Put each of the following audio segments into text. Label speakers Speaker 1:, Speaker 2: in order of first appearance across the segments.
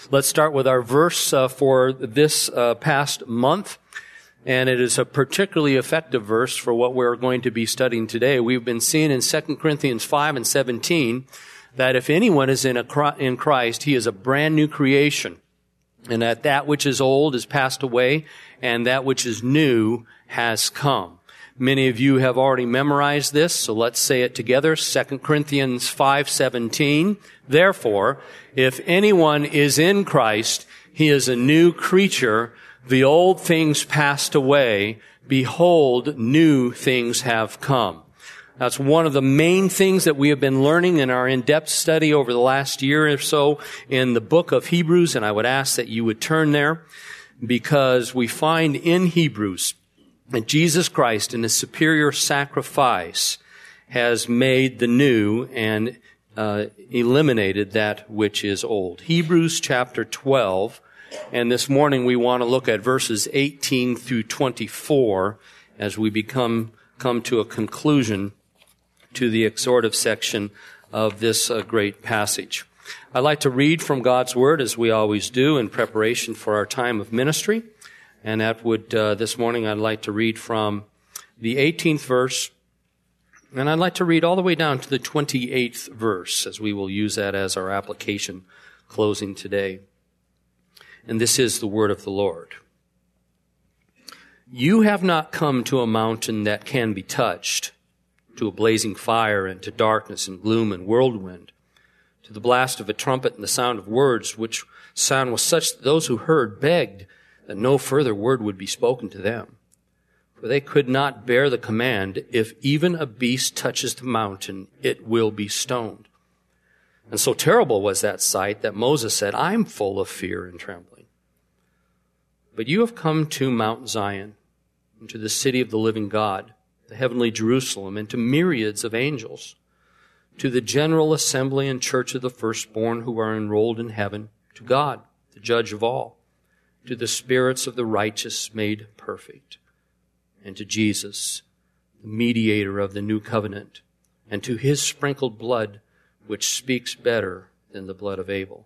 Speaker 1: Let's start with our verse for this past month. And it is a particularly effective verse for what we're going to be studying today. We've been seeing in 2 Corinthians 5 and 17 that if anyone is in Christ, he is a brand new creation. And that which is old is passed away, and that which is new has come. Many of you have already memorized this, so let's say it together. 2 Corinthians 5:17. Therefore, if anyone is in Christ, he is a new creature. The old things passed away. Behold, new things have come. That's one of the main things that we have been learning in our in-depth study over the last year or so in the book of Hebrews, and I would ask that you would turn there because we find in Hebrews that Jesus Christ in His superior sacrifice has made the new and eliminated that which is old. Hebrews chapter 12. And this morning we want to look at verses 18 through 24 as we come to a conclusion to the exhortive section of this great passage. I'd like to read from God's Word as we always do in preparation for our time of ministry. And that would, this morning I'd like to read from the 18th verse. And I'd like to read all the way down to the 28th verse as we will use that as our application closing today. And this is the word of the Lord. You have not come to a mountain that can be touched, to a blazing fire and to darkness and gloom and whirlwind, to the blast of a trumpet and the sound of words, which sound was such that those who heard begged that no further word would be spoken to them. For they could not bear the command, if even a beast touches the mountain, it will be stoned. And so terrible was that sight that Moses said, I'm full of fear and trembling. But you have come to Mount Zion, and to the city of the living God, the heavenly Jerusalem, and to myriads of angels, to the general assembly and church of the firstborn who are enrolled in heaven, to God, the judge of all, to the spirits of the righteous made perfect, and to Jesus, the mediator of the new covenant, and to His sprinkled blood, which speaks better than the blood of Abel.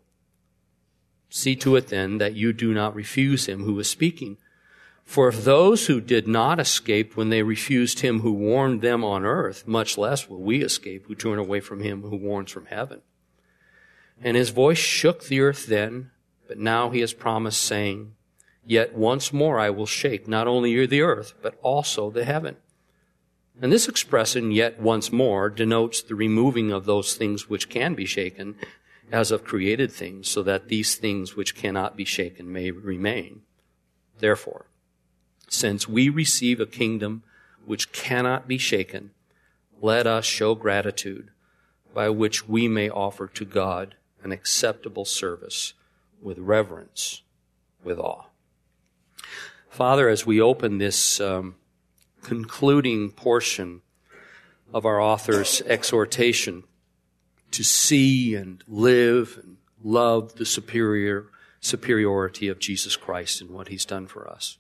Speaker 1: See to it then that you do not refuse Him who is speaking. For if those who did not escape when they refused Him who warned them on earth, much less will we escape who turn away from Him who warns from heaven. And His voice shook the earth then, but now He has promised, saying, Yet once more I will shake not only the earth, but also the heaven. And this expression, yet once more, denotes the removing of those things which can be shaken as of created things, so that these things which cannot be shaken may remain. Therefore, since we receive a kingdom which cannot be shaken, let us show gratitude by which we may offer to God an acceptable service with reverence, with awe. Father, as we open this concluding portion of our author's exhortation to see and live and love the superiority of Jesus Christ and what He's done for us,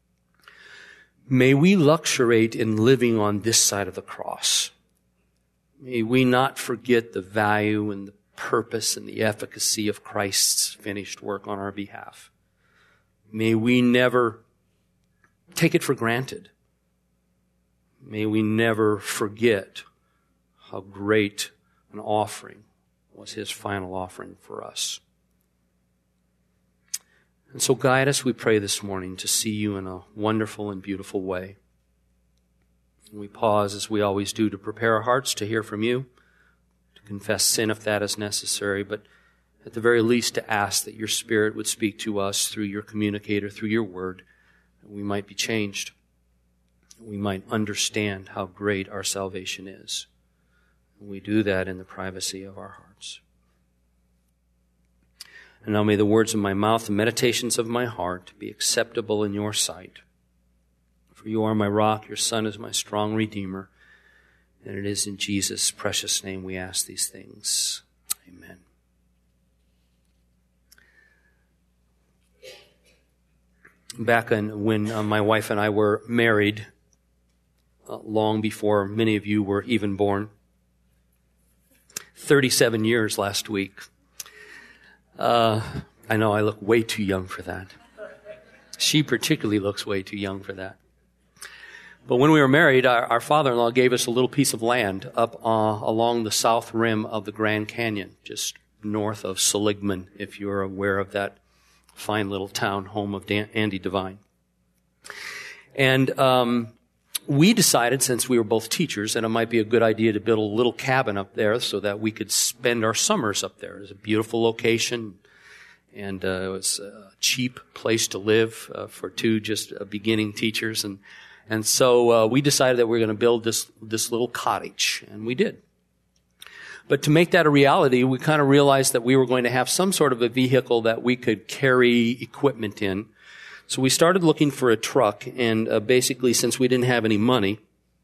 Speaker 1: may we luxuriate in living on this side of the cross. May we not forget the value and the purpose and the efficacy of Christ's finished work on our behalf. May we never take it for granted. May we never forget how great an offering was His final offering for us. And so guide us, we pray this morning, to see You in a wonderful and beautiful way. And we pause, as we always do, to prepare our hearts to hear from You, to confess sin if that is necessary, but at the very least to ask that Your Spirit would speak to us through Your communicator, through Your Word, that we might be changed, that we might understand how great our salvation is. And we do that in the privacy of our hearts. And now may the words of my mouth and meditations of my heart be acceptable in Your sight. For You are my rock, Your Son is my strong Redeemer. And it is in Jesus' precious name we ask these things. Amen. Back when my wife and I were married, long before many of you were even born, 37 years last week. I I know I look way too young for that. She particularly looks way too young for that. But when we were married, our father-in-law gave us a little piece of land up along the south rim of the Grand Canyon, just north of Seligman, if you're aware of that fine little town, home of Andy Devine. And we decided, since we were both teachers, that it might be a good idea to build a little cabin up there so that we could spend our summers up there. It was a beautiful location, and it was a cheap place to live for two just beginning teachers. And so we decided that we were going to build this little cottage, and we did. But to make that a reality, we kind of realized that we were going to have some sort of a vehicle that we could carry equipment in. So we started looking for a truck, and basically, since we didn't have any money,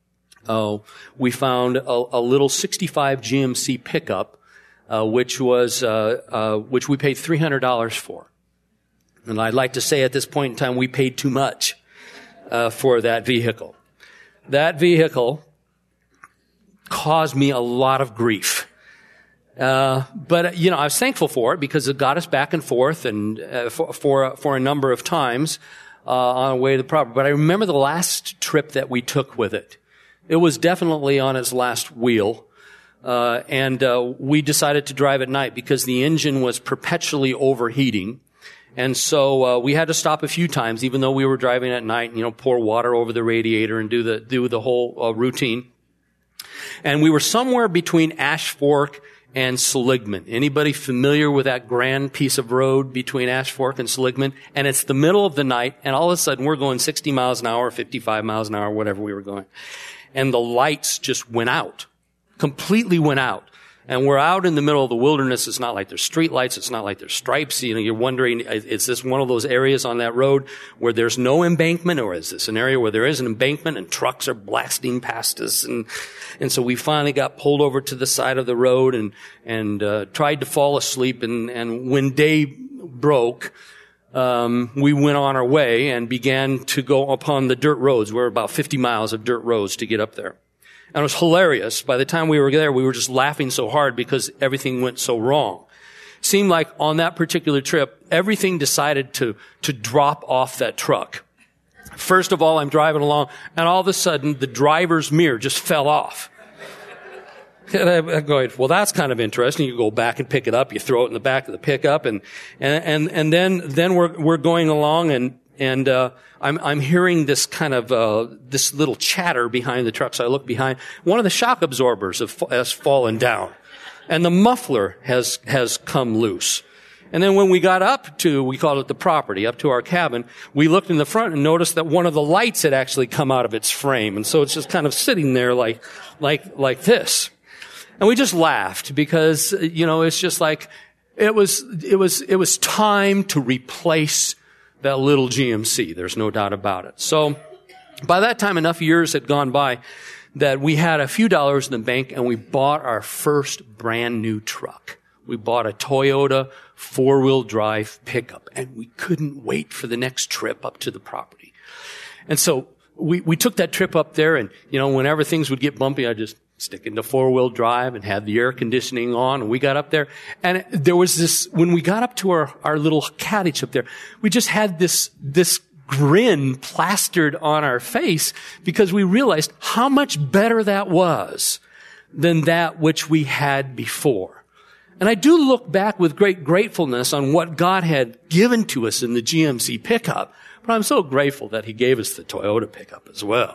Speaker 1: we found a little 65 GMC pickup, which we paid $300 for. And I'd like to say at this point in time, we paid too much for that vehicle. That vehicle caused me a lot of grief. But I was thankful for it because it got us back and forth and for a number of times on the way to the property. But I remember the last trip that we took with it. It was definitely on its last wheel. And we decided to drive at night because the engine was perpetually overheating. And so we had to stop a few times, even though we were driving at night, pour water over the radiator and do the whole routine. And we were somewhere between Ash Fork and Seligman. Anybody familiar with that grand piece of road between Ash Fork and Seligman? And it's the middle of the night, and all of a sudden we're going 60 miles an hour, 55 miles an hour, whatever we were going. And the lights just went out, completely went out. And we're out in the middle of the wilderness. It's not like there's street lights. It's not like there's stripes. You're wondering, is this one of those areas on that road where there's no embankment, or is this an area where there is an embankment and trucks are blasting past us? And so we finally got pulled over to the side of the road and tried to fall asleep. And when day broke, we went on our way and began to go upon the dirt roads. We're about 50 miles of dirt roads to get up there. And it was hilarious. By the time we were there, we were just laughing so hard because everything went so wrong. Seemed like on that particular trip, everything decided to drop off that truck. First of all, I'm driving along, and all of a sudden, the driver's mirror just fell off. And I'm going, well, that's kind of interesting. You go back and pick it up, you throw it in the back of the pickup, and then we're going along, and I'm hearing this kind of this little chatter behind the truck. So I look behind. One of the shock absorbers has fallen down, and the muffler has come loose. And then when we got up to, we called it the property, up to our cabin, we looked in the front and noticed that one of the lights had actually come out of its frame, and so it's just kind of sitting there like this. And we just laughed because it's just like it was time to replace that little GMC. There's no doubt about it. So by that time, enough years had gone by that we had a few dollars in the bank, and we bought our first brand new truck. We bought a Toyota 4-wheel drive pickup, and we couldn't wait for the next trip up to the property. And so we took that trip up there, and whenever things would get bumpy, I just stick into 4-wheel drive and had the air conditioning on, and we got up there. And there was this, when we got up to our little cottage up there, we just had this grin plastered on our face because we realized how much better that was than that which we had before. And I do look back with great gratefulness on what God had given to us in the GMC pickup, but I'm so grateful that He gave us the Toyota pickup as well.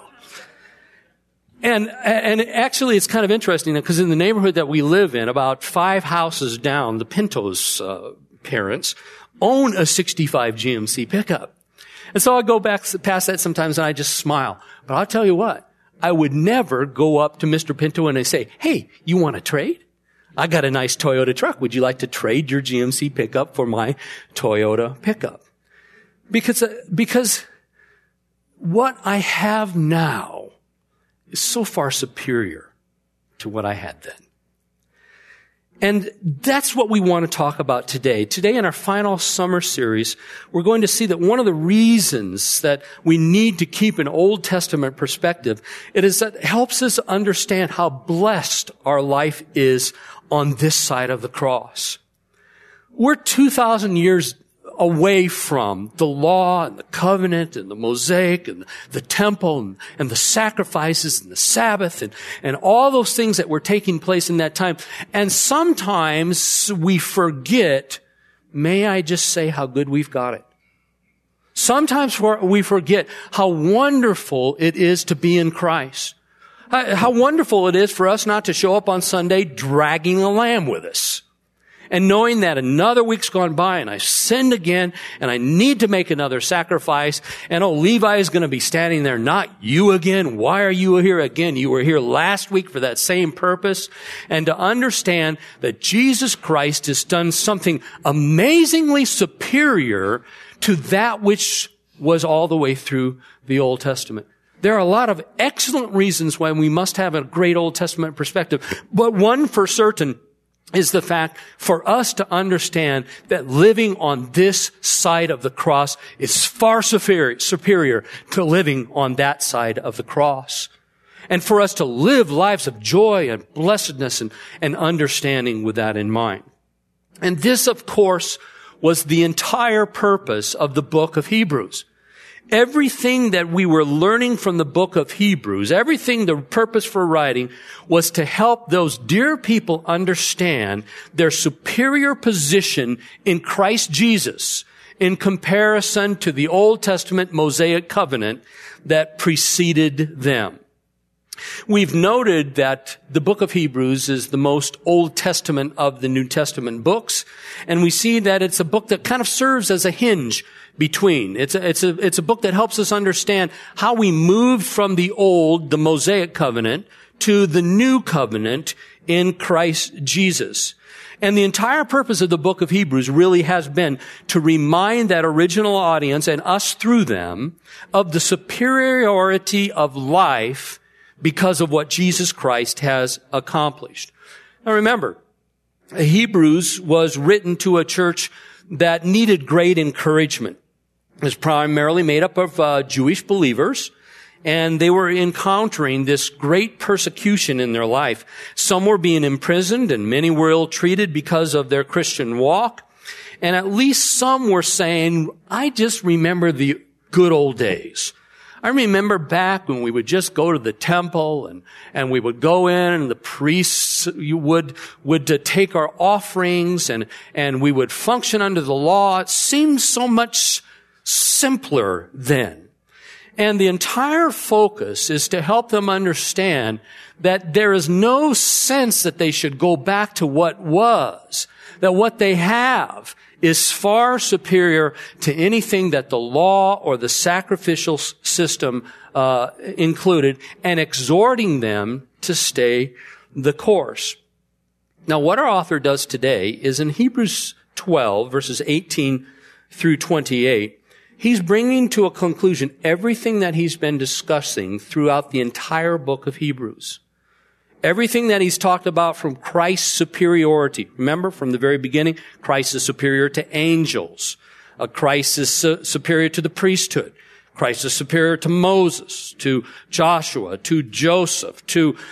Speaker 1: And actually, it's kind of interesting because in the neighborhood that we live in, about 5 houses down, the Pinto's parents own a 65 GMC pickup. And so I go back past that sometimes and I just smile. But I'll tell you what, I would never go up to Mr. Pinto and I say, hey, you want to trade? I got a nice Toyota truck. Would you like to trade your GMC pickup for my Toyota pickup? Because what I have now is so far superior to what I had then. And that's what we want to talk about today. Today in our final summer series, we're going to see that one of the reasons that we need to keep an Old Testament perspective, it is that it helps us understand how blessed our life is on this side of the cross. We're 2,000 years away from the law and the covenant and the Mosaic and the temple and the sacrifices and the Sabbath and all those things that were taking place in that time. And sometimes we forget, may I just say how good we've got it. Sometimes we forget how wonderful it is to be in Christ. How wonderful it is for us not to show up on Sunday dragging a lamb with us. And knowing that another week's gone by and I've sinned again and I need to make another sacrifice. And Levi is going to be standing there, not you again. Why are you here again? You were here last week for that same purpose. And to understand that Jesus Christ has done something amazingly superior to that which was all the way through the Old Testament. There are a lot of excellent reasons why we must have a great Old Testament perspective. But one for certain is the fact for us to understand that living on this side of the cross is far superior to living on that side of the cross. And for us to live lives of joy and blessedness and understanding with that in mind. And this, of course, was the entire purpose of the book of Hebrews. Everything that we were learning from the book of Hebrews, everything, the purpose for writing, was to help those dear people understand their superior position in Christ Jesus in comparison to the Old Testament Mosaic covenant that preceded them. We've noted that the book of Hebrews is the most Old Testament of the New Testament books, and we see that it's a book that kind of serves as a hinge between. It's a book that helps us understand how we moved from the Mosaic covenant, to the new covenant in Christ Jesus. And the entire purpose of the book of Hebrews really has been to remind that original audience and us through them of the superiority of life because of what Jesus Christ has accomplished. Now remember, Hebrews was written to a church that needed great encouragement. It was primarily made up of Jewish believers, and they were encountering this great persecution in their life. Some were being imprisoned, and many were ill-treated because of their Christian walk. And at least some were saying, I just remember the good old days. I remember back when we would just go to the temple and we would go in and the priests would take our offerings and we would function under the law. It seemed so much simpler then. And the entire focus is to help them understand that there is no sense that they should go back to what was, that what they have is far superior to anything that the law or the sacrificial system included, and exhorting them to stay the course. Now, what our author does today is in Hebrews 12, verses 18 through 28, he's bringing to a conclusion everything that he's been discussing throughout the entire book of Hebrews. Everything that he's talked about from Christ's superiority. Remember, from the very beginning, Christ is superior to angels. Christ is superior to the priesthood. Christ is superior to Moses, to Joshua, to Joseph,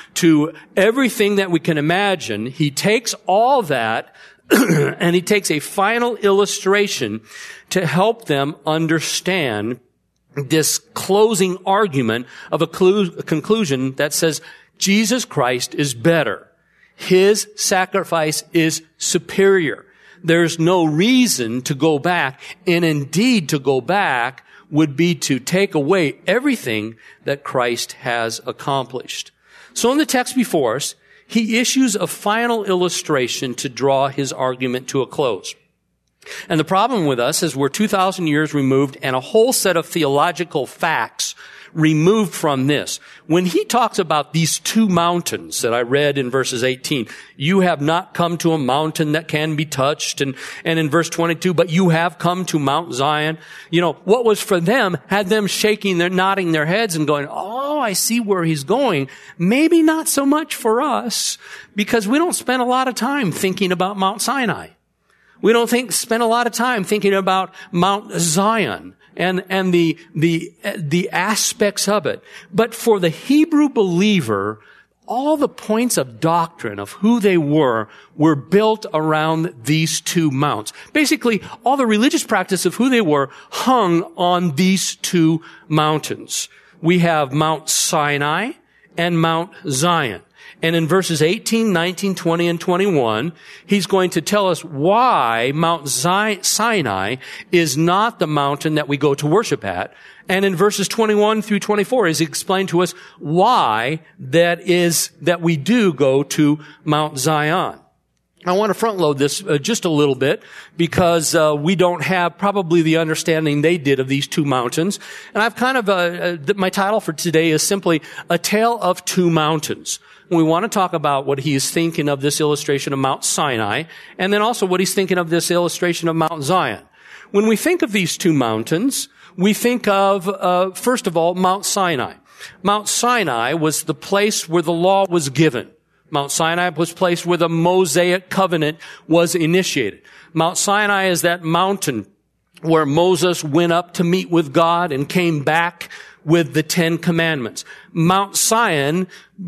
Speaker 1: to everything that we can imagine. He takes all that and he takes a final illustration to help them understand this closing argument of a conclusion that says Jesus Christ is better. His sacrifice is superior. There's no reason to go back, and indeed to go back would be to take away everything that Christ has accomplished. So in the text before us, he issues a final illustration to draw his argument to a close. And the problem with us is we're 2,000 years removed and a whole set of theological facts removed from this. When he talks about these two mountains that I read in verses 18, you have not come to a mountain that can be touched, and in verse 22, but you have come to Mount Zion. You know, what was for them had them nodding their heads and going, oh, I see where he's going. Maybe not so much for us, because we don't spend a lot of time thinking about Mount Sinai. We don't spend a lot of time thinking about Mount Zion and the aspects of it. But for the Hebrew believer, all the points of doctrine of who they were built around these two mounts. Basically, all the religious practice of who they were hung on these two mountains. We have Mount Sinai and Mount Zion. And in verses 18, 19, 20, and 21, he's going to tell us why Mount Sinai is not the mountain that we go to worship at. And in verses 21 through 24, he's explained to us why that we do go to Mount Zion. I want to front load this just a little bit because we don't have probably the understanding they did of these two mountains. And I've kind of my title for today is simply A Tale of Two Mountains. We want to talk about what he is thinking of this illustration of Mount Sinai, and then also what he's thinking of this illustration of Mount Zion. When we think of these two mountains, we think of, first of all, Mount Sinai. Mount Sinai was the place where the law was given. Mount Sinai was the place where the Mosaic covenant was initiated. Mount Sinai is that mountain where Moses went up to meet with God and came back with the 10 Commandments. Mount Zion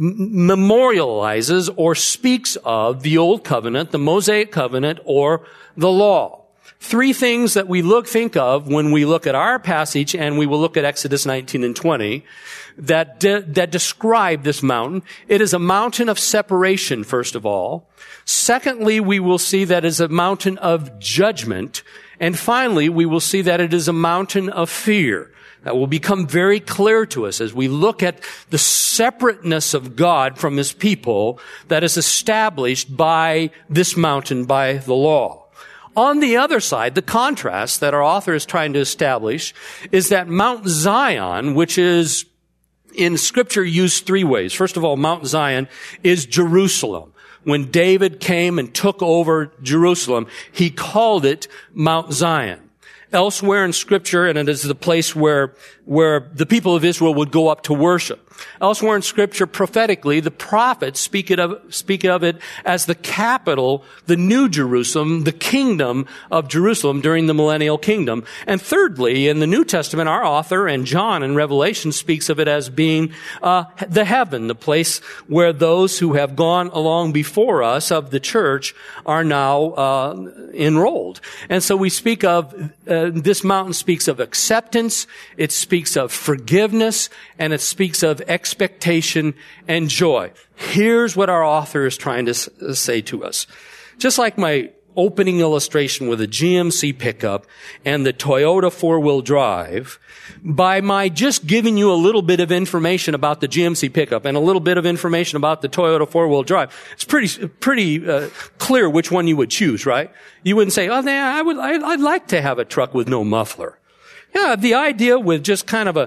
Speaker 1: memorializes or speaks of the Old Covenant, the Mosaic covenant, or the law. Three things that we think of when we look at our passage, and we will look at Exodus 19 and 20, that describe this mountain. It is a mountain of separation, first of all. Secondly, we will see that it is a mountain of judgment. And finally, we will see that it is a mountain of fear. That will become very clear to us as we look at the separateness of God from his people that is established by this mountain, by the law. On the other side, the contrast that our author is trying to establish is that Mount Zion, which is in Scripture used three ways. First of all, Mount Zion is Jerusalem. When David came and took over Jerusalem, he called it Mount Zion. Elsewhere in Scripture, and it is the place where the people of Israel would go up to worship. Elsewhere in Scripture, prophetically, the prophets speak of it as the capital, the New Jerusalem, the kingdom of Jerusalem during the millennial kingdom. And thirdly, in the New Testament, our author and John in Revelation speaks of it as being the heaven, the place where those who have gone along before us of the church are now enrolled. And so we speak of this mountain speaks of acceptance, it speaks of forgiveness, and it speaks of expectation and joy. Here's what our author is trying to say to us. Just like my opening illustration with a GMC pickup and the Toyota four-wheel drive, by my just giving you a little bit of information about the GMC pickup and a little bit of information about the Toyota four-wheel drive, it's pretty clear which one you would choose, right? You wouldn't say, "Oh, I'd like to have a truck with no muffler." Yeah, the idea with just kind of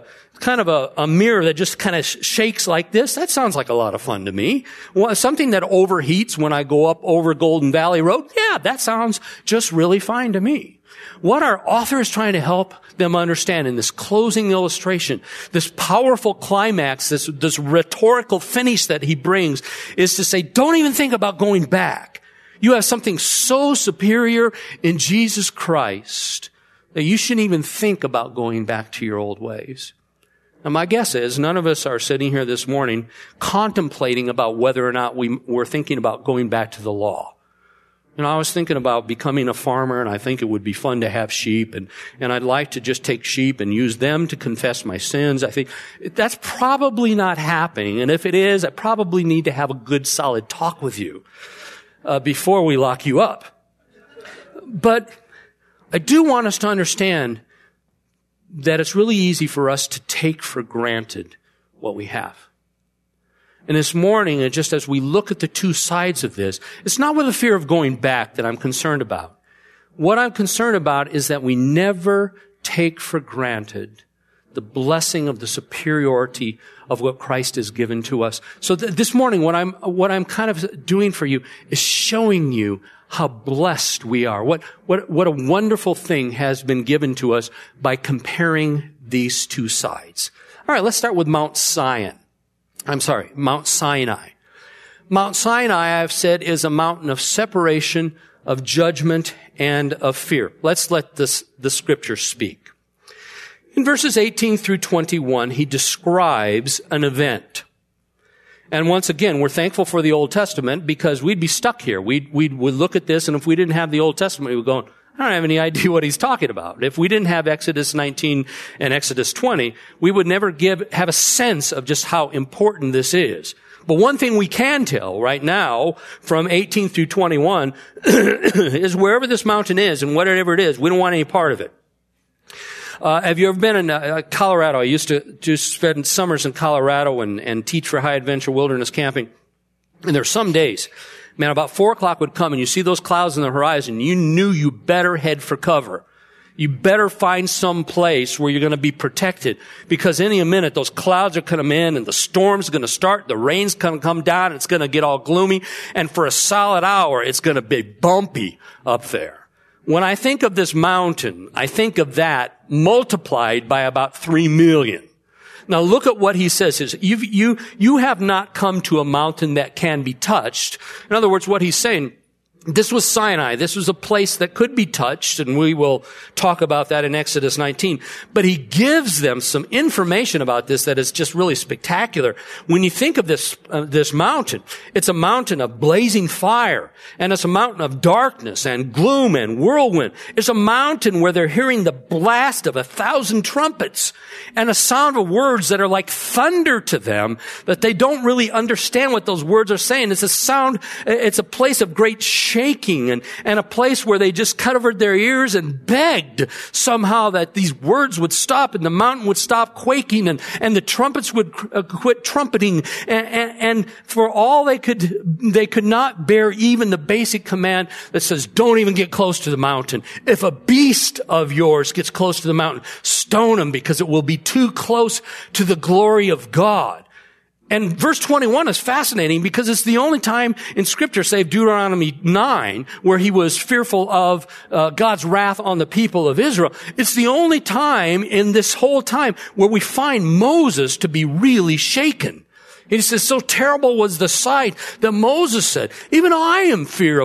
Speaker 1: a mirror that just kind of shakes like this, that sounds like a lot of fun to me. Well, something that overheats when I go up over Golden Valley Road, yeah, that sounds just really fine to me. What our author is trying to help them understand in this closing illustration, this powerful climax, this rhetorical finish that he brings, is to say, don't even think about going back. You have something so superior in Jesus Christ that you shouldn't even think about going back to your old ways. Now, my guess is none of us are sitting here this morning contemplating about whether or not we're thinking about going back to the law. You know, I was thinking about becoming a farmer, and I think it would be fun to have sheep, and I'd like to just take sheep and use them to confess my sins. I think that's probably not happening, and if it is, I probably need to have a good, solid talk with you before we lock you up. But I do want us to understand that it's really easy for us to take for granted what we have. And this morning, and just as we look at the two sides of this, it's not with a fear of going back that I'm concerned about. What I'm concerned about is that we never take for granted the blessing of the superiority of what Christ has given to us. So this morning, what I'm kind of doing for you is showing you how blessed we are. What a wonderful thing has been given to us by comparing these two sides. All right, let's start with Mount Sinai. Mount Sinai. Mount Sinai, I've said, is a mountain of separation, of judgment, and of fear. Let's let the scripture speak. In verses 18 through 21, he describes an event. And once again, we're thankful for the Old Testament because we'd be stuck here. We'd look at this, and if we didn't have the Old Testament, we would go, I don't have any idea what he's talking about. If we didn't have Exodus 19 and Exodus 20, we would never have a sense of just how important this is. But one thing we can tell right now from 18 through 21 is wherever this mountain is and whatever it is, we don't want any part of it. Have you ever been in Colorado? I used to spend summers in Colorado and teach for high adventure wilderness camping. And there are some days, man, about 4 o'clock would come and you see those clouds on the horizon. You knew you better head for cover. You better find some place where you're going to be protected, because any minute those clouds are going to come in and the storm's going to start, the rain's going to come down, it's going to get all gloomy, and for a solid hour it's going to be bumpy up there. When I think of this mountain, I think of that multiplied by about 3 million. Now look at what he says. You have not come to a mountain that can be touched. In other words, what he's saying, this was Sinai. This was a place that could be touched, and we will talk about that in Exodus 19. But he gives them some information about this that is just really spectacular. When you think of this mountain, it's a mountain of blazing fire, and it's a mountain of darkness and gloom and whirlwind. It's a mountain where they're hearing the blast of 1,000 trumpets and a sound of words that are like thunder to them, that they don't really understand what those words are saying. It's a place of great shaking and a place where they just covered their ears and begged somehow that these words would stop and the mountain would stop quaking and the trumpets would quit trumpeting. And for all they could not bear even the basic command that says, don't even get close to the mountain. If a beast of yours gets close to the mountain, stone him, because it will be too close to the glory of God. And verse 21 is fascinating because it's the only time in Scripture, save Deuteronomy 9, where he was fearful of God's wrath on the people of Israel. It's the only time in this whole time where we find Moses to be really shaken. He says, so terrible was the sight that Moses said, even I am full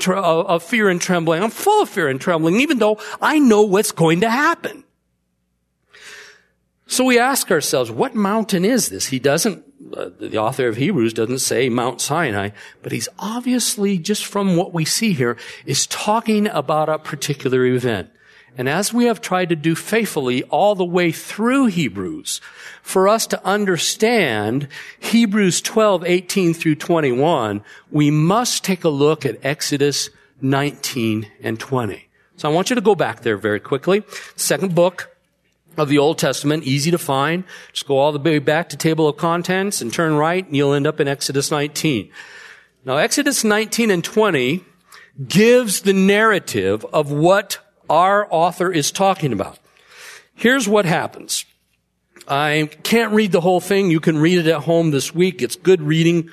Speaker 1: of fear and trembling. I'm full of fear and trembling, even though I know what's going to happen. So we ask ourselves, what mountain is this? The author of Hebrews doesn't say Mount Sinai, but he's obviously, just from what we see here, is talking about a particular event. And as we have tried to do faithfully all the way through Hebrews, for us to understand Hebrews 12:18 through 21, we must take a look at Exodus 19 and 20. So I want you to go back there very quickly. Second book of the Old Testament, easy to find. Just go all the way back to table of contents and turn right, and you'll end up in Exodus 19. Now, Exodus 19 and 20 gives the narrative of what our author is talking about. Here's what happens. I can't read the whole thing. You can read it at home this week. It's good reading.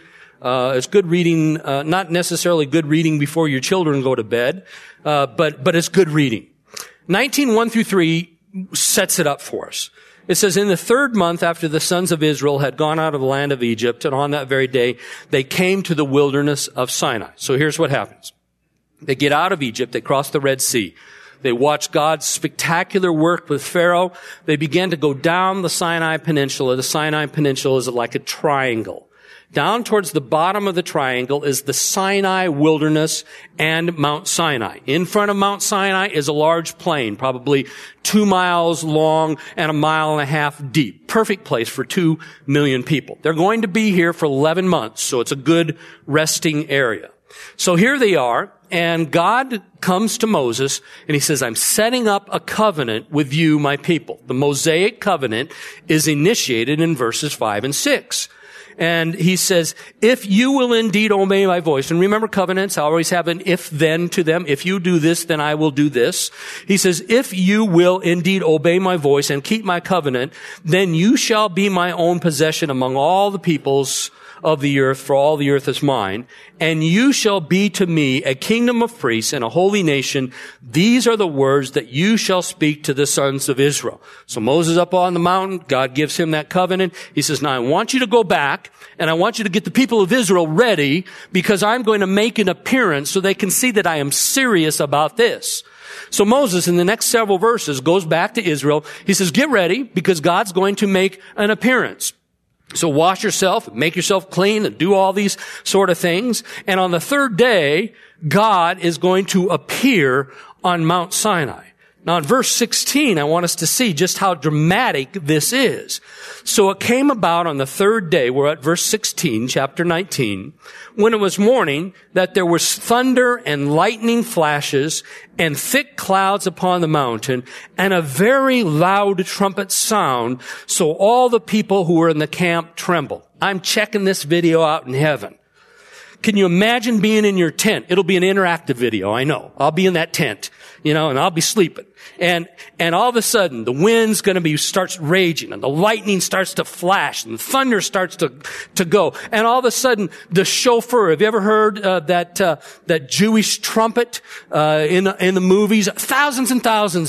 Speaker 1: Not necessarily good reading before your children go to bed, but it's good reading. 19:1 through 3 sets it up for us. It says, in the 3rd month after the sons of Israel had gone out of the land of Egypt, and on that very day, they came to the wilderness of Sinai. So here's what happens. They get out of Egypt. They cross the Red Sea. They watch God's spectacular work with Pharaoh. They began to go down the Sinai Peninsula. The Sinai Peninsula is like a triangle. Down towards the bottom of the triangle is the Sinai wilderness and Mount Sinai. In front of Mount Sinai is a large plain, probably 2 miles long and 1.5 miles deep. Perfect place for 2 million people. They're going to be here for 11 months, so it's a good resting area. So here they are, and God comes to Moses, and he says, I'm setting up a covenant with you, my people. The Mosaic covenant is initiated in verses 5 and 6. And he says, if you will indeed obey my voice, and remember covenants, I always have an if-then to them. If you do this, then I will do this. He says, if you will indeed obey my voice and keep my covenant, then you shall be my own possession among all the peoples of the earth, for all the earth is mine. And you shall be to me a kingdom of priests and a holy nation. These are the words that you shall speak to the sons of Israel. So Moses up on the mountain, God gives him that covenant. He says, now I want you to go back and I want you to get the people of Israel ready, because I'm going to make an appearance so they can see that I am serious about this. So Moses, in the next several verses, goes back to Israel. He says, get ready, because God's going to make an appearance. So wash yourself, make yourself clean, and do all these sort of things. And on the third day, God is going to appear on Mount Sinai. Now in verse 16, I want us to see just how dramatic this is. So it came about on the third day, we're at verse 16, chapter 19, when it was morning, that there was thunder and lightning flashes and thick clouds upon the mountain and a very loud trumpet sound. So all the people who were in the camp trembled. I'm checking this video out in heaven. Can you imagine being in your tent? It'll be an interactive video, I know. I'll be in that tent, and I'll be sleeping. And all of a sudden, the wind's starts raging, and the lightning starts to flash, and the thunder starts to go. And all of a sudden, the shofar, have you ever heard, that Jewish trumpet, in the movies? Thousands and thousands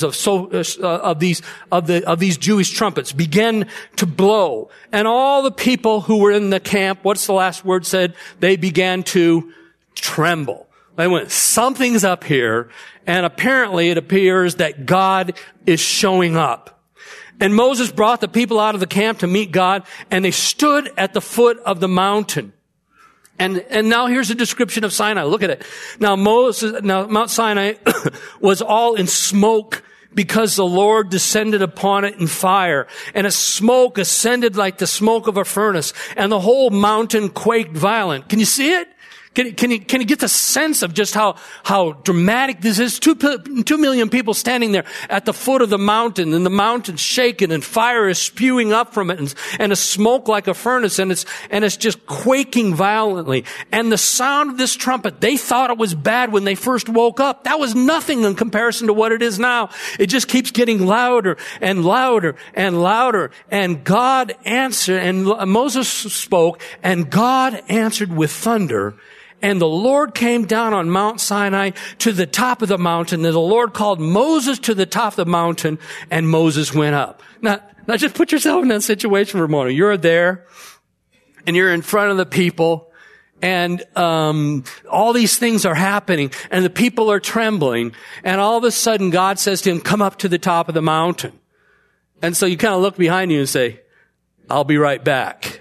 Speaker 1: of these Jewish trumpets begin to blow. And all the people who were in the camp, what's the last word said? They began to tremble. They went, something's up here. And apparently it appears that God is showing up. And Moses brought the people out of the camp to meet God, and they stood at the foot of the mountain. And now here's a description of Sinai. Look at it. Now Mount Sinai was all in smoke because the Lord descended upon it in fire, and a smoke ascended like the smoke of a furnace, and the whole mountain quaked violent. Can you see it? Can you get the sense of just how dramatic this is? 2 million people standing there at the foot of the mountain, and the mountain's shaking, and fire is spewing up from it, and a smoke like a furnace, and it's just quaking violently. And the sound of this trumpet, they thought it was bad when they first woke up. That was nothing in comparison to what it is now. It just keeps getting louder and louder and louder. And God answered, and Moses spoke, and God answered with thunder. And the Lord came down on Mount Sinai to the top of the mountain. And the Lord called Moses to the top of the mountain, and Moses went up. Now just put yourself in that situation for a moment. You're there, and you're in front of the people, and all these things are happening, and the people are trembling. And all of a sudden, God says to him, come up to the top of the mountain. And so you kind of look behind you and say, I'll be right back,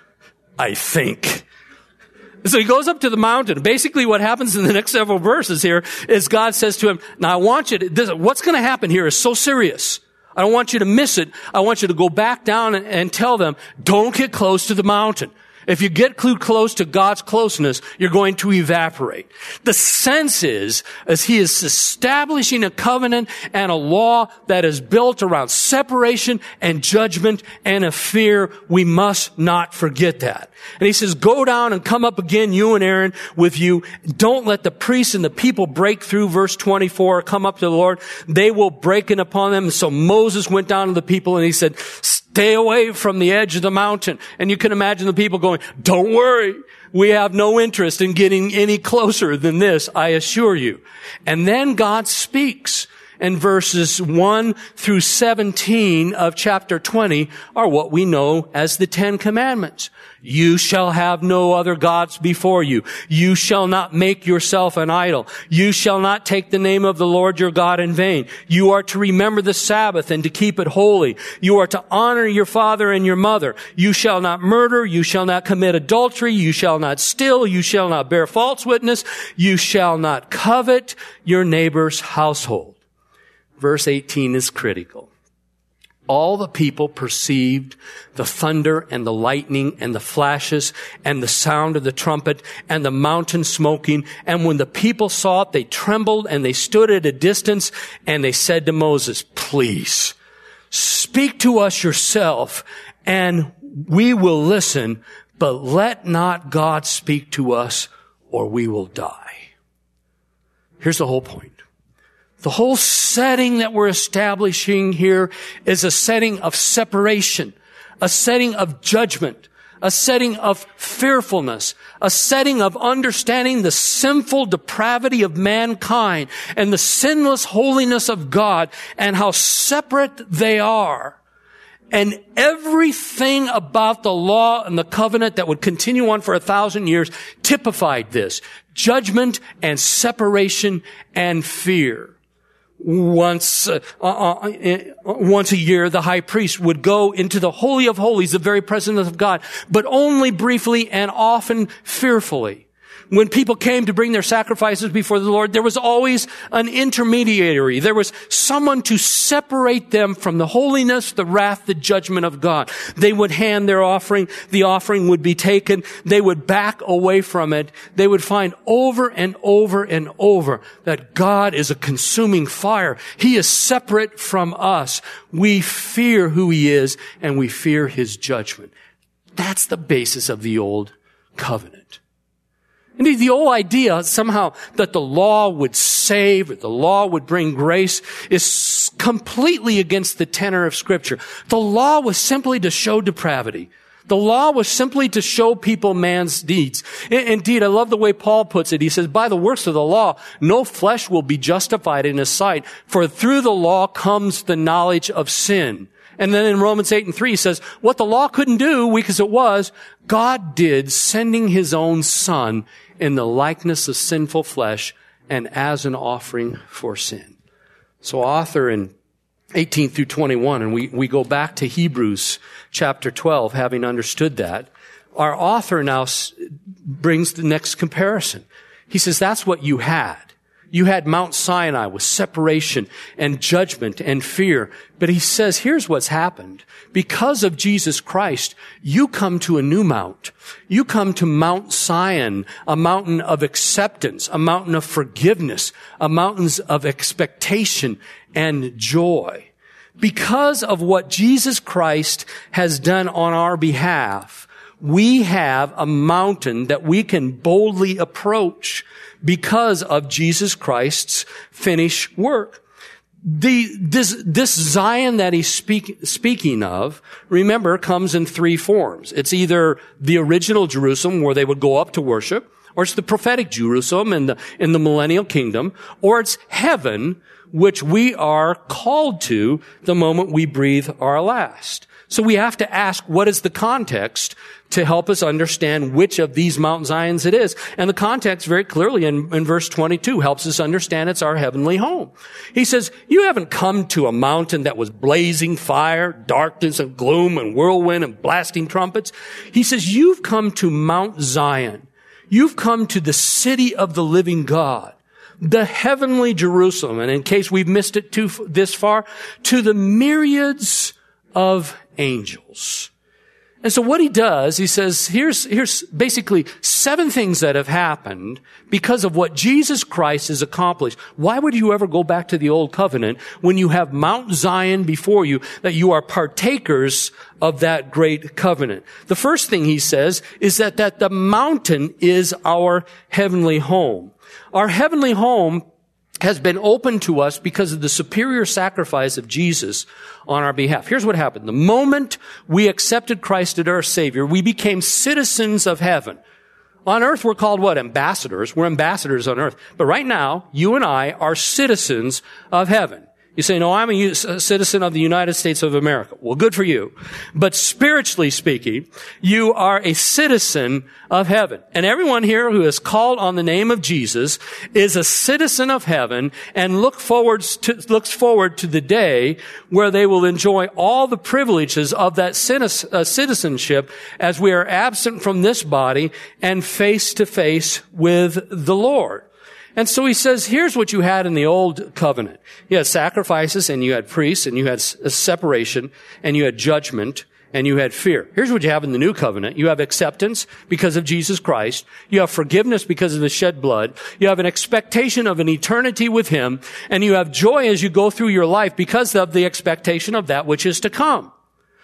Speaker 1: I think. So he goes up to the mountain. Basically what happens in the next several verses here is God says to him, now I want you to, what's going to happen here is so serious. I don't want you to miss it. I want you to go back down and tell them, don't get close to the mountain. If you get too close to God's closeness, you're going to evaporate. The sense is, as he is establishing a covenant and a law that is built around separation and judgment and a fear, we must not forget that. And he says, go down and come up again, you and Aaron with you. Don't let the priests and the people break through, verse 24, come up to the Lord. They will break in upon them. And so Moses went down to the people and he said, stay away from the edge of the mountain. And you can imagine the people going, don't worry. We have no interest in getting any closer than this, I assure you. And then God speaks. And verses 1 through 17 of chapter 20 are what we know as the 10 Commandments. You shall have no other gods before you. You shall not make yourself an idol. You shall not take the name of the Lord your God in vain. You are to remember the Sabbath and to keep it holy. You are to honor your father and your mother. You shall not murder. You shall not commit adultery. You shall not steal. You shall not bear false witness. You shall not covet your neighbor's household. Verse 18 is critical. All the people perceived the thunder and the lightning and the flashes and the sound of the trumpet and the mountain smoking. And when the people saw it, they trembled and they stood at a distance and they said to Moses, please speak to us yourself and we will listen, but let not God speak to us or we will die. Here's the whole point. The whole setting that we're establishing here is a setting of separation, a setting of judgment, a setting of fearfulness, a setting of understanding the sinful depravity of mankind and the sinless holiness of God and how separate they are. And everything about the law and the covenant that would continue on for 1,000 years typified this. Judgment and separation and fear. once a year, the high priest would go into the Holy of Holies, the very presence of God, but only briefly and often fearfully. When people came to bring their sacrifices before the Lord, there was always an intermediary. There was someone to separate them from the holiness, the wrath, the judgment of God. They would hand their offering. The offering would be taken. They would back away from it. They would find over and over and over that God is a consuming fire. He is separate from us. We fear who He is, and we fear His judgment. That's the basis of the Old Covenant. Indeed, the whole idea somehow that the law would save, or the law would bring grace, is completely against the tenor of Scripture. The law was simply to show depravity. The law was simply to show people man's deeds. Indeed, I love the way Paul puts it. He says, by the works of the law, no flesh will be justified in His sight, for through the law comes the knowledge of sin. And then in Romans 8:3, he says, what the law couldn't do, weak as it was, God did, sending His own Son in the likeness of sinful flesh and as an offering for sin. So author in 18 through 21, and we go back to Hebrews chapter 12, having understood that, our author now brings the next comparison. He says, that's what you had. You had Mount Sinai with separation and judgment and fear. But he says, here's what's happened. Because of Jesus Christ, you come to a new mount. You come to Mount Zion, a mountain of acceptance, a mountain of forgiveness, a mountain of expectation and joy. Because of what Jesus Christ has done on our behalf, we have a mountain that we can boldly approach because of Jesus Christ's finished work. This Zion that he's speaking of, remember, comes in three forms. It's either the original Jerusalem where they would go up to worship, or it's the prophetic Jerusalem in the millennial kingdom, or it's heaven, which we are called to the moment we breathe our last. So we have to ask, what is the context to help us understand which of these Mount Zions it is? And the context very clearly in verse 22 helps us understand it's our heavenly home. He says, you haven't come to a mountain that was blazing fire, darkness and gloom and whirlwind and blasting trumpets. He says, you've come to Mount Zion. You've come to the city of the living God, the heavenly Jerusalem. And in case we've missed it this far, to the myriads of angels. And so what he does, he says, here's basically 7 things that have happened because of what Jesus Christ has accomplished. Why would you ever go back to the old covenant when you have Mount Zion before you, that you are partakers of that great covenant? The first thing he says is that the mountain is our heavenly home. Our heavenly home has been open to us because of the superior sacrifice of Jesus on our behalf. Here's what happened. The moment we accepted Christ as our Savior, we became citizens of heaven. On earth, we're called what? Ambassadors. We're ambassadors on earth. But right now, you and I are citizens of heaven. You say, no, I'm a citizen of the United States of America. Well, good for you. But spiritually speaking, you are a citizen of heaven. And everyone here who is called on the name of Jesus is a citizen of heaven and looks forward to the day where they will enjoy all the privileges of that citizenship as we are absent from this body and face to face with the Lord. And so he says, here's what you had in the old covenant. You had sacrifices, and you had priests, and you had separation, and you had judgment, and you had fear. Here's what you have in the new covenant. You have acceptance because of Jesus Christ. You have forgiveness because of the shed blood. You have an expectation of an eternity with Him, and you have joy as you go through your life because of the expectation of that which is to come.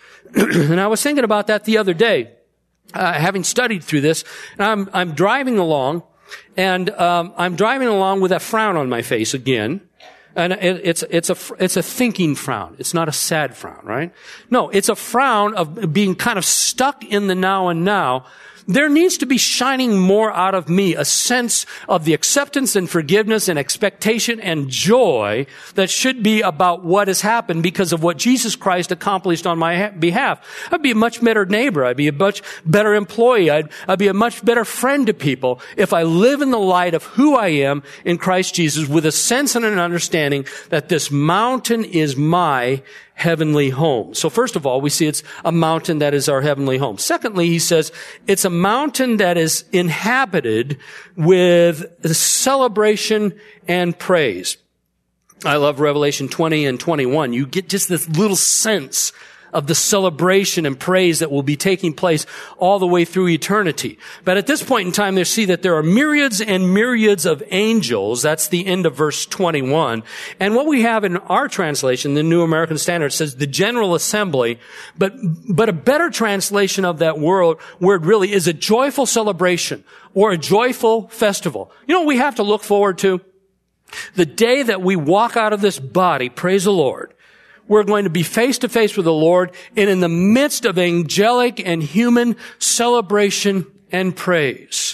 Speaker 1: And I was thinking about that the other day, having studied through this, and I'm driving along, and I'm driving along with a frown on my face again. And it's a thinking frown. It's not a sad frown, right? No, it's a frown of being kind of stuck in the now and now, there needs to be shining more out of me a sense of the acceptance and forgiveness and expectation and joy that should be about what has happened because of what Jesus Christ accomplished on my behalf. I'd be a much better neighbor. I'd be a much better employee. I'd be a much better friend to people if I live in the light of who I am in Christ Jesus with a sense and an understanding that this mountain is my heavenly home. So first of all, we see it's a mountain that is our heavenly home. Secondly, he says it's a mountain that is inhabited with celebration and praise. I love Revelation 20 and 21. You get just this little sense of the celebration and praise that will be taking place all the way through eternity. But at this point in time, they see that there are myriads and myriads of angels. That's the end of verse 21. And what we have in our translation, the New American Standard, says the General Assembly, but a better translation of that word really is a joyful celebration or a joyful festival. You know what we have to look forward to? The day that we walk out of this body, praise the Lord, we're going to be face to face with the Lord, and in the midst of angelic and human celebration and praise.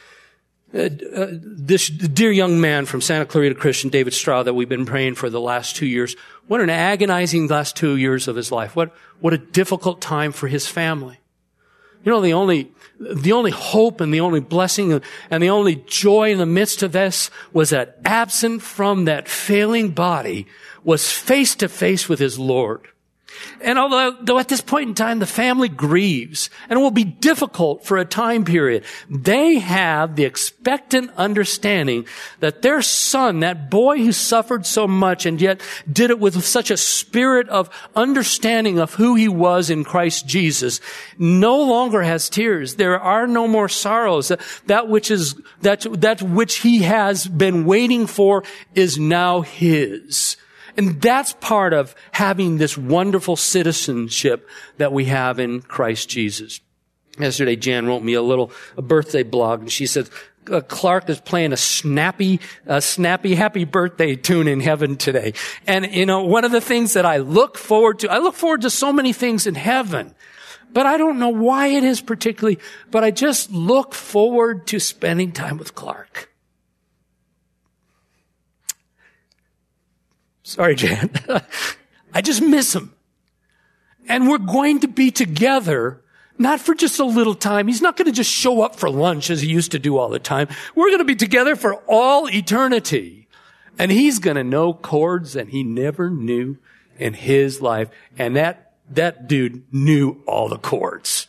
Speaker 1: This dear young man from Santa Clarita Christian, David Stroud, that we've been praying for the last 2 years, what an agonizing last 2 years of his life. What a difficult time for his family. You know, the only hope and the only blessing and the only joy in the midst of this was that absent from that failing body was face to face with his Lord. And although at this point in time the family grieves, and it will be difficult for a time period, they have the expectant understanding that their son, that boy who suffered so much and yet did it with such a spirit of understanding of who he was in Christ Jesus, no longer has tears. There are no more sorrows. That which he has been waiting for is now his. And that's part of having this wonderful citizenship that we have in Christ Jesus. Yesterday, Jan wrote me a birthday blog, and she said, Clark is playing a snappy happy birthday tune in heaven today. And, you know, one of the things that I look forward to so many things in heaven, but I don't know why it is particularly, but I just look forward to spending time with Clark. Sorry, Jan. I just miss him. And we're going to be together, not for just a little time. He's not going to just show up for lunch as he used to do all the time. We're going to be together for all eternity. And he's going to know chords that he never knew in his life. And that dude knew all the chords.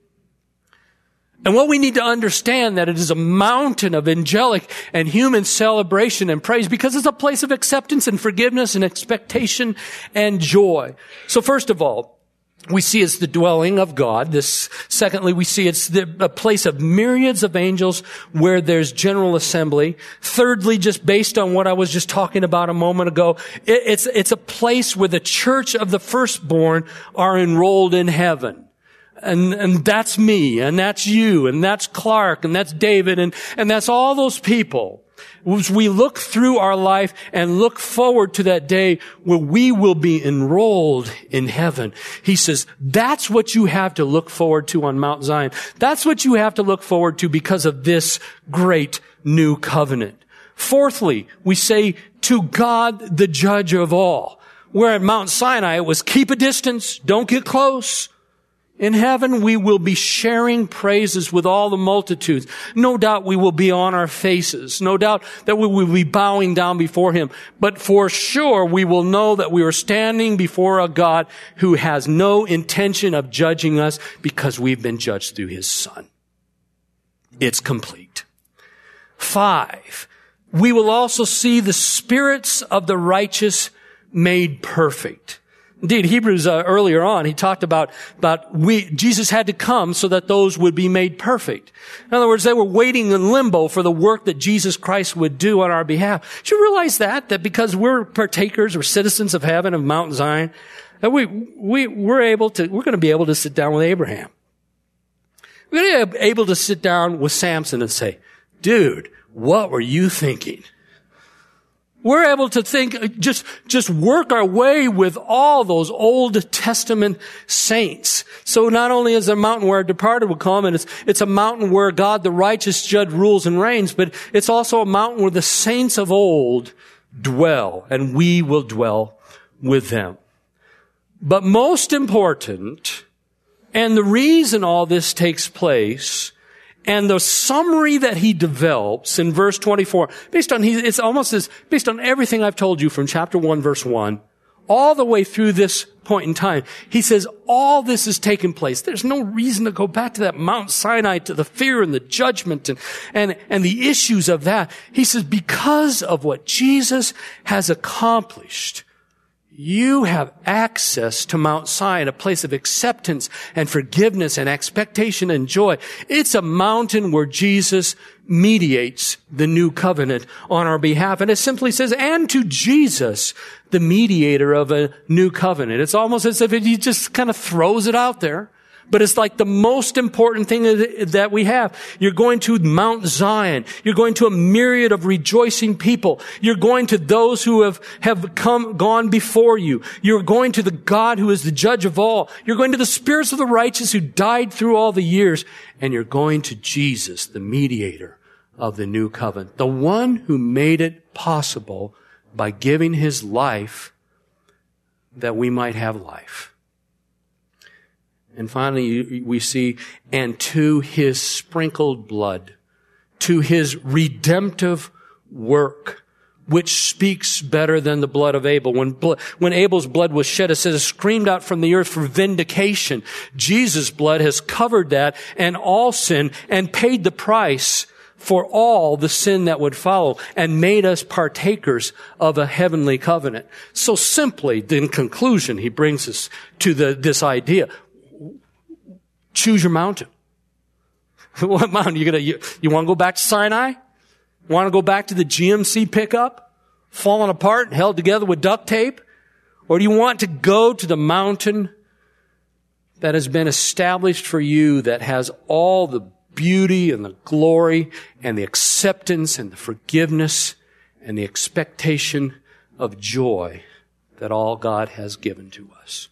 Speaker 1: And what we need to understand that it is a mountain of angelic and human celebration and praise because it's a place of acceptance and forgiveness and expectation and joy. So first of all, we see it's the dwelling of God. Secondly, we see it's a place of myriads of angels where there's general assembly. Thirdly, just based on what I was just talking about a moment ago, it's a place where the church of the firstborn are enrolled in heaven. And that's me, and that's you, and that's Clark, and that's David, and that's all those people. As we look through our life and look forward to that day where we will be enrolled in heaven, he says, that's what you have to look forward to on Mount Zion. That's what you have to look forward to because of this great new covenant. Fourthly, we say, to God, the judge of all. Where at Mount Sinai, it was keep a distance, don't get close. In heaven, we will be sharing praises with all the multitudes. No doubt we will be on our faces. No doubt that we will be bowing down before him. But for sure, we will know that we are standing before a God who has no intention of judging us because we've been judged through his Son. It's complete. 5, we will also see the spirits of the righteous made perfect. Indeed, Hebrews earlier on, he talked about Jesus had to come so that those would be made perfect. In other words, they were waiting in limbo for the work that Jesus Christ would do on our behalf. Should you realize that because we're partakers or citizens of heaven, of Mount Zion, that we're going to be able to sit down with Abraham. We're going to be able to sit down with Samson and say, dude, what were you thinking? We're able to think, just work our way with all those Old Testament saints. So not only is it a mountain where our departed will come, and it's a mountain where God, the righteous judge, rules and reigns, but it's also a mountain where the saints of old dwell, and we will dwell with them. But most important, and the reason all this takes place, and the summary that he develops in verse 24, based on everything I've told you from chapter 1, verse 1, all the way through this point in time, he says all this has taken place. There's no reason to go back to that Mount Sinai, to the fear and the judgment and the issues of that. He says, because of what Jesus has accomplished, you have access to Mount Zion, a place of acceptance and forgiveness and expectation and joy. It's a mountain where Jesus mediates the new covenant on our behalf. And it simply says, and to Jesus, the mediator of a new covenant. It's almost as if he just kind of throws it out there. But it's like the most important thing that we have. You're going to Mount Zion. You're going to a myriad of rejoicing people. You're going to those who have gone before you. You're going to the God who is the judge of all. You're going to the spirits of the righteous who died through all the years. And you're going to Jesus, the mediator of the new covenant. The one who made it possible by giving his life that we might have life. And finally, we see, and to his sprinkled blood, to his redemptive work, which speaks better than the blood of Abel. When Abel's blood was shed, it says, it screamed out from the earth for vindication. Jesus' blood has covered that and all sin and paid the price for all the sin that would follow and made us partakers of a heavenly covenant. So simply, in conclusion, he brings us to this idea. Choose your mountain. What mountain? You want to go back to Sinai? Want to go back to the GMC pickup? Falling apart and held together with duct tape? Or do you want to go to the mountain that has been established for you, that has all the beauty and the glory and the acceptance and the forgiveness and the expectation of joy that all God has given to us?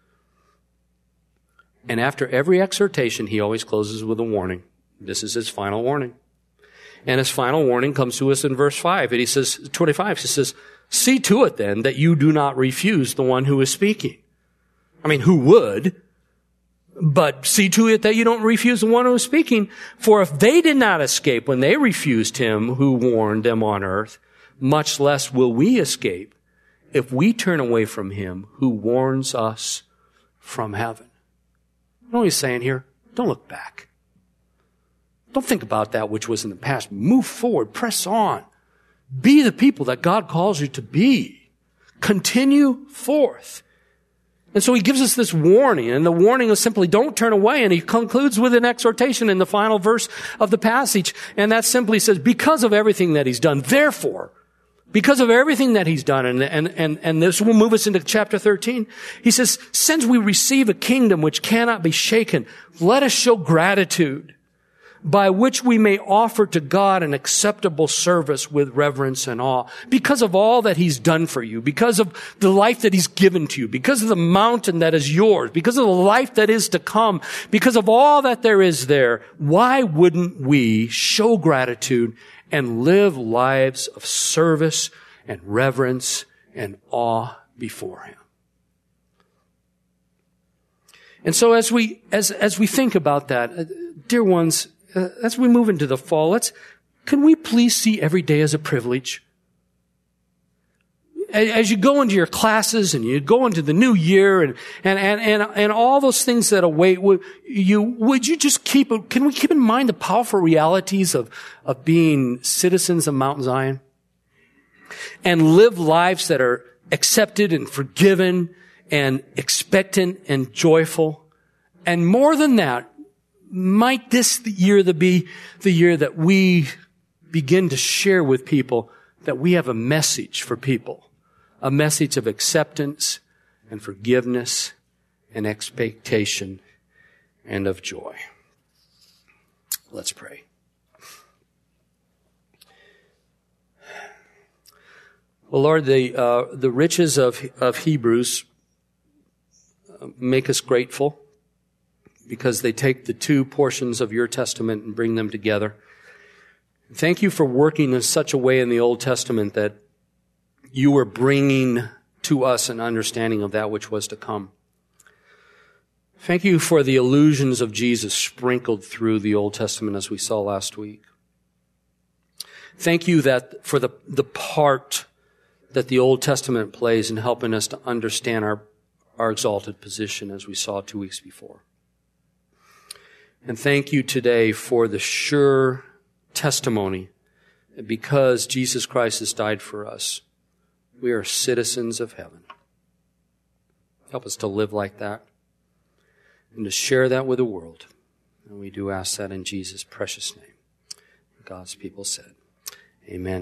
Speaker 1: And after every exhortation, he always closes with a warning. This is his final warning. And his final warning comes to us in verse 5. And he says, 25, he says, see to it then that you do not refuse the one who is speaking. I mean, who would? But see to it that you don't refuse the one who is speaking. For if they did not escape when they refused him who warned them on earth, much less will we escape if we turn away from him who warns us from heaven. You know what he's saying here? Don't look back. Don't think about that which was in the past. Move forward. Press on. Be the people that God calls you to be. Continue forth. And so he gives us this warning, and the warning is simply don't turn away, and he concludes with an exhortation in the final verse of the passage, and that simply says, because of everything that he's done, therefore, because of everything that he's done, and this will move us into chapter 13, he says, since we receive a kingdom which cannot be shaken, let us show gratitude, by which we may offer to God an acceptable service with reverence and awe. Because of all that he's done for you, because of the life that he's given to you, because of the mountain that is yours, because of the life that is to come, because of all that there is there, why wouldn't we show gratitude and live lives of service and reverence and awe before him? And so as we think about that, dear ones, as we move into the fall, can we please see every day as a privilege? As you go into your classes and you go into the new year and all those things that await you, would you just can we keep in mind the powerful realities of being citizens of Mount Zion? And live lives that are accepted and forgiven and expectant and joyful. And more than that, might this year be the year that we begin to share with people that we have a message for people, a message of acceptance and forgiveness and expectation and of joy. Let's pray. Well, Lord, the riches of Hebrews make us grateful because they take the two portions of your testament and bring them together. Thank you for working in such a way in the Old Testament that you were bringing to us an understanding of that which was to come. Thank you for the allusions of Jesus sprinkled through the Old Testament as we saw last week. Thank you that for the part that the Old Testament plays in helping us to understand our exalted position as we saw 2 weeks before. And thank you today for the sure testimony that because Jesus Christ has died for us, we are citizens of heaven. Help us to live like that and to share that with the world. And we do ask that in Jesus' precious name. God's people said, amen.